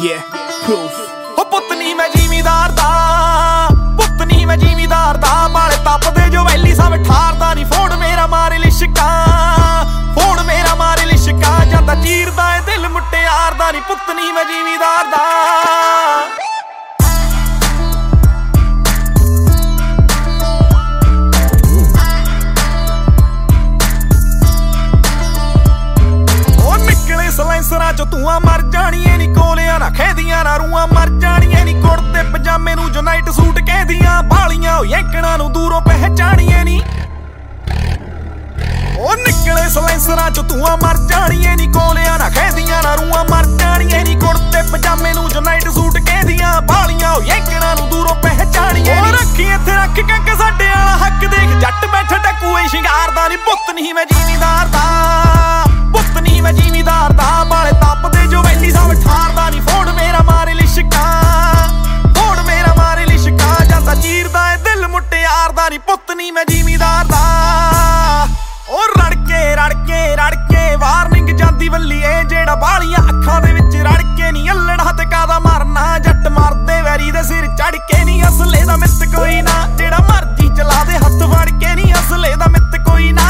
ਉਹ ਪੁੱਤ ਨੀ ਮੈਂ ਜ਼ਿਮੀਦਾਰ ਦਾ, ਪੁੱਤ ਨੀ ਮੈਂ ਜ਼ਿਮੀਦਾਰ ਦਾ। ਬਾਲੇ ਤਪਦੇ ਜੋ ਵੈਲੀ ਸਭ ਠਾਰਦਾ ਨੀ। ਫੋਨ ਮੇਰਾ ਮਾਰੇ ਲਿਸ਼ਕਾ, ਫੋਨ ਮੇਰਾ ਮਾਰੇ ਲਿਸ਼ਕਾ। ਜਾਂਦਾ ਚੀਰਦਾ ਏ ਦਿਲ ਮੁਟਿਆਰ ਦਾ ਨੀ। ਪੁੱਤ ਨੀ ਮੈਂ ਜ਼ਿਮੀਦਾਰ ਦਾ। ਸਲੈਂਸਰਾਂ ਚੋਂ ਧੂਆਂ ਮਰ ਜਾਣੀਏ ਨੀ। ਕੋਲਿਆਂ ਨਾ ਖੇਦੀਆਂ ਨਾ ਰੂਆਂ ਮਰ ਜਾਣੀਏ ਨੀ। ਕੁੜਤੇ ਪਜਾਮੇ ਨੂੰ ਜੋ ਨਾਈਟ ਸੂਟ ਕਹਿੰਦੀਆਂ। ਬਾਲੀਆਂ ਉਹ ਯੈਂਕਣਾ ਨੂੰ ਦੂਰੋਂ ਪਹਿਚਾਣੀਏ ਨੀ। ਉਹ ਨਿਕਲੇ ਸਲੈਂਸਰਾਂ ਚੋਂ ਧੂਆਂ ਮਰ ਜਾਣੀਏ ਨੀ। ਕੋਲਿਆਂ ਨਾ ਖੇਦੀਆਂ ਨਾ ਰੂਆਂ ਮਰ ਜਾਣੀਏ ਨੀ। ਕੁੜਤੇ ਪਜਾਮੇ ਨੂੰ ਜੋ ਨਾਈਟ ਸੂਟ ਕਹਿੰਦੀਆਂ। ਬਾਲੀਆਂ ਉਹ ਯੈਂਕਣਾ ਨੂੰ ਦੂਰੋਂ ਪਹਿਚਾਣੀਏ ਨੀ। ਰੱਖੀ ਇੱਥੇ ਰੱਖ ਕੰਕ ਸਾਡੇ ਵਾਲਾ ਹੱਕ ਦੇਖ। ਜੱਟ ਬੈਠਾ ਟਕੂਏ ਸ਼ਿੰਗਾਰਦਾ ਨੀ। ਪੁੱਤ ਨਹੀਂ ਮੈਂ ਜ਼ਿਮੀਦਾਰ ਦਾ, ਪੁੱਤ ਨਹੀਂ ਮੈਂ ਜ਼ਿਮੀਦਾਰ ਦਾ। ਬਾਲੇ ਤਪਦੇ ਜੋ ਵੈਲੀ ਸਭ ਠਾਰਦਾ ਨੀ। ਫੋਨ ਮੇਰਾ ਮਾਰੇ ਲਿਸ਼ਕਾ, ਫੋਨ ਮੇਰਾ ਮਾਰੇ ਲਿਸ਼ਕਾ। ਜਾਂਦਾ ਚੀਰਦਾ ਏ ਦਿਲ ਮੁਟਿਆਰ ਦਾ ਨੀ। ਪੁੱਤ ਨਹੀਂ ਮੈਂ ਜ਼ਿਮੀਦਾਰ ਦਾ। ਉਹ ਰੜਕੇ ਰੜਕੇ ਰੜਕੇ ਵਾਰਨਿੰਗ ਜਾਂਦੀ ਵੱਲੀ ਏ। ਜਿਹੜਾ ਬਾਲੀਆਂ ਅੱਖਾਂ ਦੇ ਵਿੱਚ ਰੜਕੇ ਨੀ। ਅੱਲੜਾ ਤੇ ਕਾਦਾ ਮਰਨਾ, ਜੱਟ ਮਰਦੇ ਵੈਰੀ ਦੇ ਸਿਰ ਚੜ ਕੇ ਨੀ। ਅਸਲੇ ਦਾ ਮਿੱਤ ਕੋਈ ਨਾ, ਜਿਹੜਾ ਮਰਜੀ ਚਲਾ ਦੇ ਹੱਥ ਵੜ ਕੇ ਨੀ। ਅਸਲੇ ਦਾ ਮਿੱਤ ਕੋਈ ਨਾ।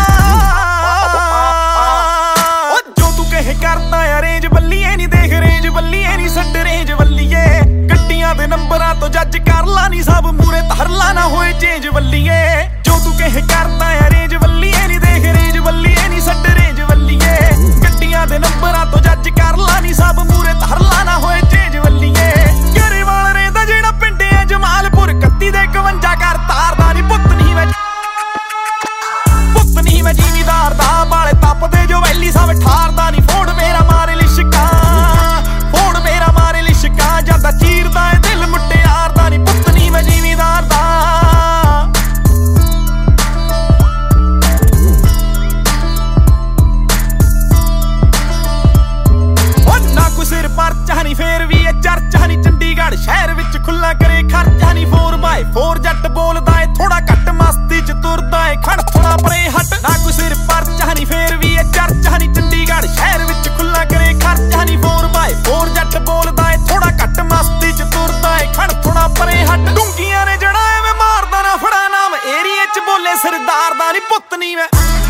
ਕਰਦਾ ਆ ਰੇਂਜ ਬੱਲੀਏ ਨੀ। ਦੇਖ ਰੇਂਜ ਬੱਲੀਏ ਨੀ, ਸੱਡ ਰੇਂਜ ਬੱਲੀਏ। ਗੱਡੀਆਂ ਦੇ ਨੰਬਰਾਂ ਤੋਂ ਜੱਜ ਕਰ ਲਾ ਨੀ। ਸਭ ਮੂਰੇ ਧਰ ਲਾ ਨਾ ਹੋਏ ਚੇਂਜ ਬੱਲੀਏ। ਜੋ ਤੂੰ ਕਹੇ ਕਰਦਾ ਆ ਰੇਂਜ ਬੱਲੀਏ ਨੀ। ਦੇਖ ਰੇਂਜ ਬੱਲੀਏ ਨੀ, ਸੱਡ ਰੇਂਜ ਬੱਲੀਏ। ਗੱਡੀਆਂ ਦੇ ਨੰਬਰਾਂ ਤੋਂ ਜੱਜ ਕਰ ਲਾ ਨੀ। ਸਭ ਮੂਰੇ ਧਰ ਲਾ ਨਾ ਹੋਏ ਚੇਂਜ ਬੱਲੀਏ। ਗਰੇਵਾਲ ਰਹਿੰਦਾ ਜਿਹੜਾ ਪਿੰਡ ਆ ਜਮਾਲਪੁਰ। 31 ਦੇ 51 ਕਰ ਤਾਰਦਾ ਨੀ। ਪੁੱਤ ਨਹੀਂ ਮੈਂ, ਪੁੱਤ ਨਹੀਂ ਮੈਂ ਜ਼ਿਮੀਦਾਰ ਦਾ। ਬਾਲੇ ਤਪਦੇ ਜੋ ਵੈਲੀ ਸਭ ਠਾਰਦਾ ਨੀ। ਫੋਨ ਮੇਰਾ ਮਾਰੇ ਲਿਸ਼ਕਾ, ਫੋਨ ਮੇਰਾ ਮਾਰੇ ਲਿਸ਼ਕਾ। ਜਾਂਦਾ ਚੀਰਦਾ ਏ ਦਿਲ ਮੁਟਿਆਰ ਦਾ ਨੀ। ਪੁੱਤ ਨਹੀਂ ਮੈਂ ਜ਼ਿਮੀਦਾਰ ਦਾ। ਉਹ ਨਾ ਕੋਈ ਸਿਰ ਪਰਚਾ ਨੀ, ਫੇਰ ਵੀ ਇਹ ਚਰਚਾ ਨੀ। ਚੰਡੀਗੜ੍ਹ ਸ਼ਹਿਰ ਵਿੱਚ ਖੁੱਲਾ ਕਰੇ ਖਰਚਾ ਨੀ। 4x4 ਜੱਟ ਬੋਲਦਾ ਏ ਥੋੜਾ ਘੱਟ। ਮਸਤੀ ਚ ਤੁਰਦਾ ਏ ਖੜ ਥੋੜਾ ਪਰੇ ਹਟ। ਨਾ ਕੋਈ ਸਿਰ ਪਰਚਾ ਨੀ, ਫੇਰ ਵੀ ਇਹ ਚਰਚਾ ਨੀ। ਚੰਡੀਗੜ੍ਹ ਸ਼ਹਿਰ ਵਿੱਚ ਖੁੱਲਾ ਕਰੇ ਖਰਚਾ ਨੀ। 4x4 ਜੱਟ ਬੋਲਦਾ ਏ ਥੋੜਾ ਘੱਟ। ਮਸਤੀ ਚ ਤੁਰਦਾ ਏ ਖੜ ਥੋੜਾ ਪਰੇ ਹਟ। ਡੂੰਗੀਆਂ ਨੇ ਜੜਾ ਐਵੇਂ ਮਾਰਦਾ ਨਾ ਫੜਾ ਨਾਮ। ਏਰੀਏ ਚ ਬੋਲੇ ਸਰਦਾਰ ਦਾ ਨੀ। ਪੁੱਤ ਨਹੀਂ ਮੈਂ